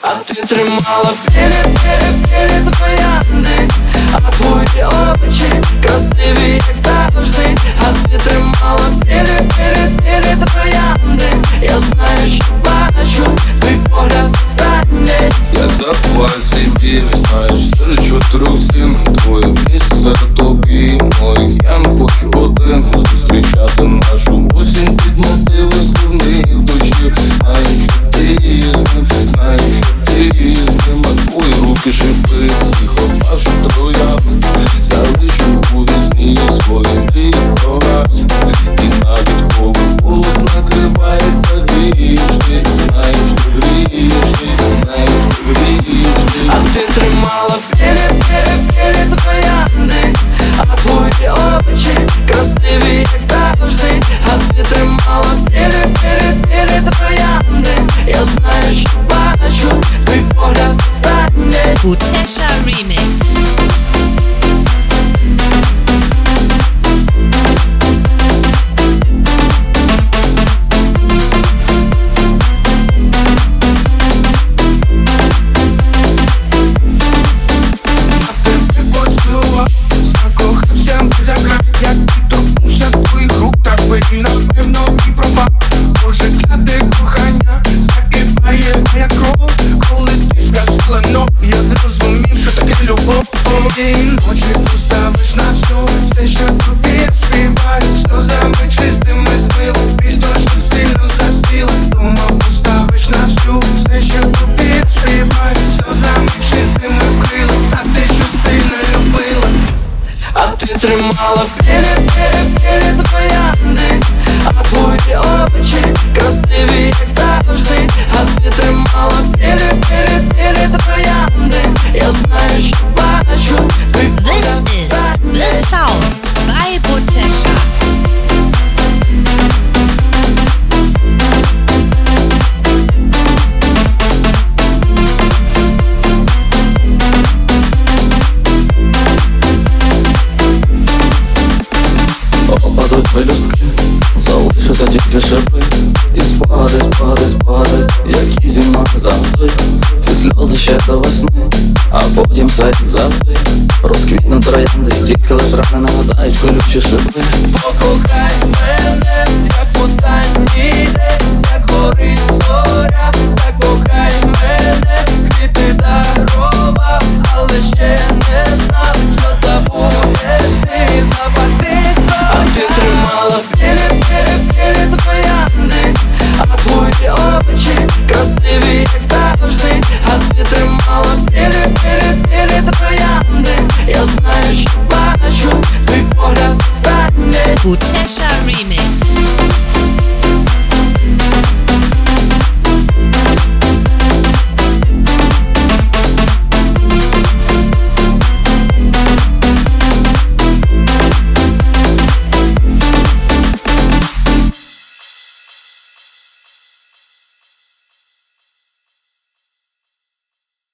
А ти тримала білі троянди, а твої очі красиві, як завжди. А ти тримала білі троянди. Я знаю, що бачу, твій погляд останній. Я забуваю свій біль, знаєш, серед чотирьох стін твоє місце серед тобі моїх. Я не хочу один зустрічати нашу осінь під мотиви зливних дощів. Знаю, що ти з ним, знаю, що ти з ним, а твої руки шипи, тихо пашу троянд. Залишу у вісні свої мрії про раз. І навіть коли холод накриває, та грієш ти. Знаєш, що грієш ти, знаєш, що грієш ти. А ти тримала білі троянди, а твої очі красиві, як завжди. А ти тримала білі троянди. Я знаю, що бачу, твій погляд останній. Butesha Remix. Ночі поставиш на всю, все, що тобі співаю. Сльозами чистими змило, біль дуже сильно застила. Дома поставиш на всю, все, що тобі співаю. Сльозами чистими вкрила за те, що сильно любила. А ти тримала білі троянди, а твої очі красиві, як завжди. А ти тримала білі троянди. Я знаю, що бачу, твій This погляд is останній. The Sound by Butesha. Опадуть пелюстки, залишаться тільки шипи. І спади, спади, спади, як і зима завжди. Ці сльози ще до весни, а потім все як завжди. Розквітнуть троянди, тільки лиш рани нагадають колючі шипи. Покохай мене, як останній день, як горить зоря. Так кохай мене, квіти дарував, але ще не знав, що забудеш ти, запати. А ти тримала білі троянди, а твої очі красиві, як завжди. А ти тримала білі троянди. Я знаю, що бачу, твій погляд останній. Butesha